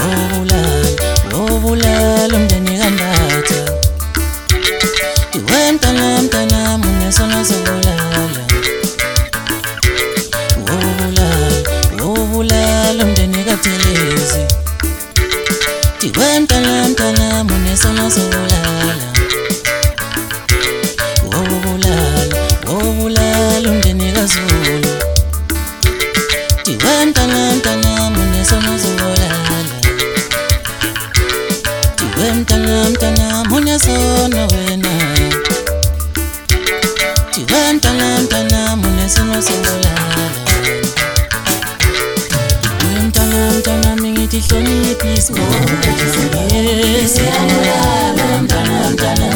wobulala umndeni kandatha Diwentana mtana munesona zobulala wobulala umndeni kaThelezi Diwentana mtana munesona zobulala wobulala umndeni kaZulu Diwentana mtana munesona zobulala Diwentana munesona wena Diwentana munesona zobulala Diwentana mingithi hloniphisi siyabulala mtana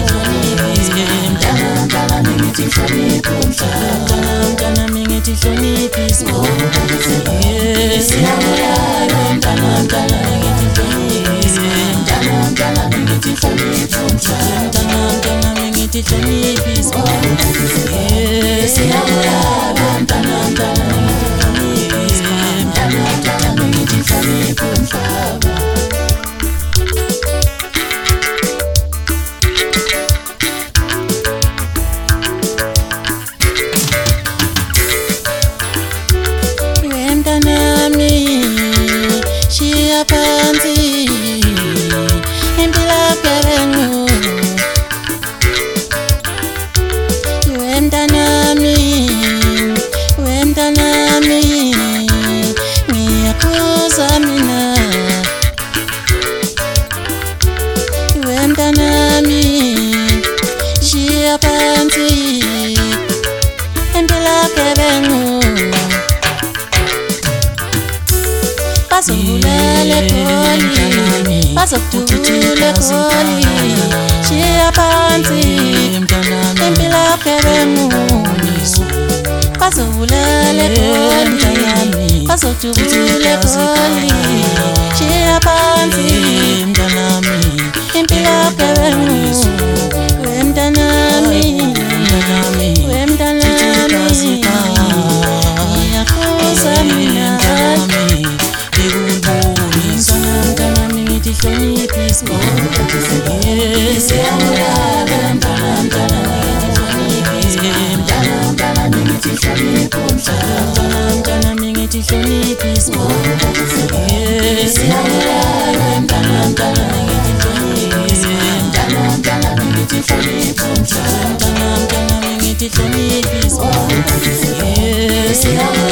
mingithi hloniphisi mtana mingithi hloniphisi siyabulala mtana mingithi hloniphisi mtana mingithi hloniphisi siyabulala mtana mingithi hloniphisi Phansi impilo yabengu wemntanami ngiyakuzwa mina wemntanami shiya phansi impilo yabengu Bazobulala Kholi, bazokududula Kholi Shiya phansi, impilo yabengu Bazobulala Kholi, bazokududula Kholi Shiya phansi, impilo yabengu Wemntanami ngiyakuzwa mina Mtana mingithi hloniphisi siyabulala mtana mingithi hloniphisi mtana mingithi hloniphisi siyabulala mtana mingithi hloniphisi mtana mingithi hloniphisi